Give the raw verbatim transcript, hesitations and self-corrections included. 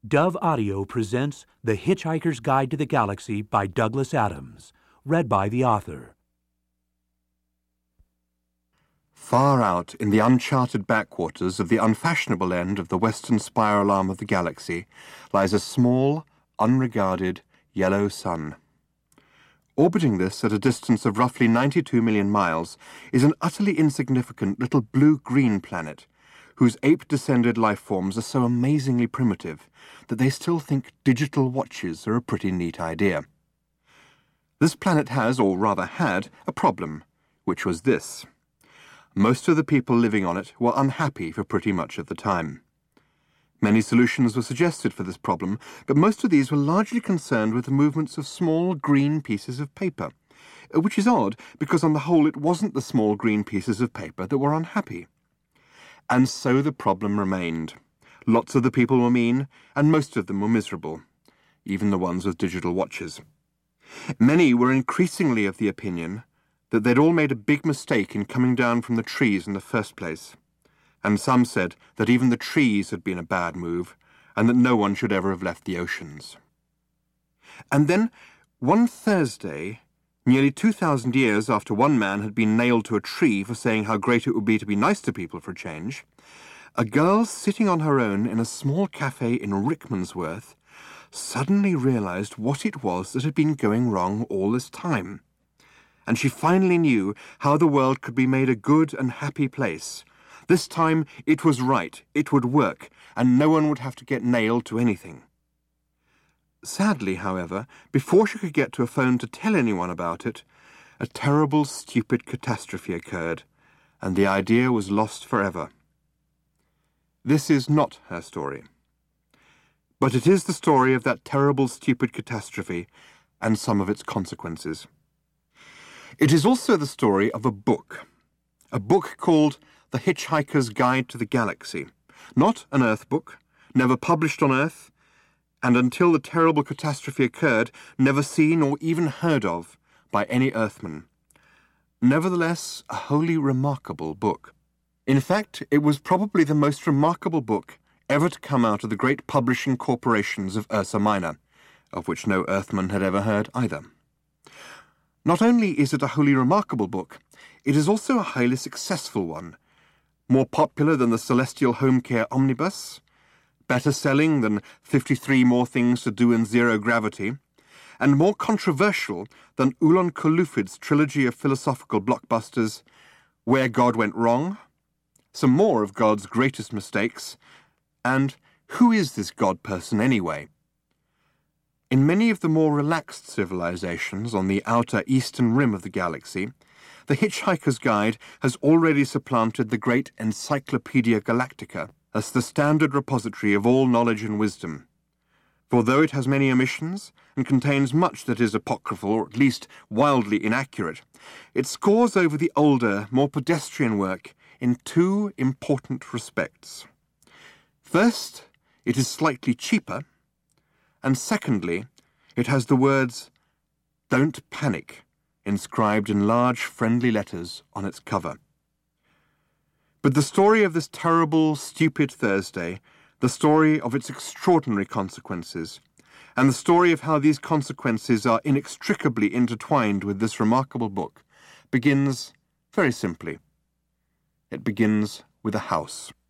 Dove Audio presents The Hitchhiker's Guide to the Galaxy by Douglas Adams, read by the author. Far out in the uncharted backwaters of the unfashionable end of the western spiral arm of the galaxy lies a small, unregarded, yellow sun. Orbiting this at a distance of roughly ninety-two million miles is an utterly insignificant little blue-green planet whose ape-descended life forms are so amazingly primitive that they still think digital watches are a pretty neat idea. This planet has, or rather had, a problem, which was this. Most of the people living on it were unhappy for pretty much of the time. Many solutions were suggested for this problem, but most of these were largely concerned with the movements of small green pieces of paper, which is odd because on the whole it wasn't the small green pieces of paper that were unhappy. And so the problem remained. Lots of the people were mean, and most of them were miserable, even the ones with digital watches. Many were increasingly of the opinion that they'd all made a big mistake in coming down from the trees in the first place, and some said that even the trees had been a bad move, and that no one should ever have left the oceans. And then, one Thursday, nearly two thousand years after one man had been nailed to a tree for saying how great it would be to be nice to people for a change, a girl sitting on her own in a small cafe in Rickmansworth suddenly realized what it was that had been going wrong all this time. And she finally knew how the world could be made a good and happy place. This time it was right, it would work, and no one would have to get nailed to anything. Sadly, however, before she could get to a phone to tell anyone about it, a terrible, stupid catastrophe occurred, and the idea was lost forever. This is not her story. But it is the story of that terrible, stupid catastrophe and some of its consequences. It is also the story of a book, a book called The Hitchhiker's Guide to the Galaxy, not an Earth book, never published on Earth, and until the terrible catastrophe occurred, never seen or even heard of by any Earthman. Nevertheless, a wholly remarkable book. In fact, it was probably the most remarkable book ever to come out of the great publishing corporations of Ursa Minor, of which no Earthman had ever heard either. Not only is it a wholly remarkable book, it is also a highly successful one, more popular than the Celestial Home Care Omnibus, better selling than fifty-three More Things to Do in Zero Gravity, and more controversial than Ulan Kulufid's trilogy of philosophical blockbusters, Where God Went Wrong, some more of God's greatest mistakes, and Who is this God person anyway? In many of the more relaxed civilizations on the outer eastern rim of the galaxy, The Hitchhiker's Guide has already supplanted the great Encyclopedia Galactica as the standard repository of all knowledge and wisdom. For though it has many omissions and contains much that is apocryphal or at least wildly inaccurate, it scores over the older, more pedestrian work in two important respects. First, it is slightly cheaper, and secondly, it has the words, "Don't panic," inscribed in large, friendly letters on its cover. But the story of this terrible, stupid Thursday, the story of its extraordinary consequences, and the story of how these consequences are inextricably intertwined with this remarkable book, begins very simply. It begins with a house.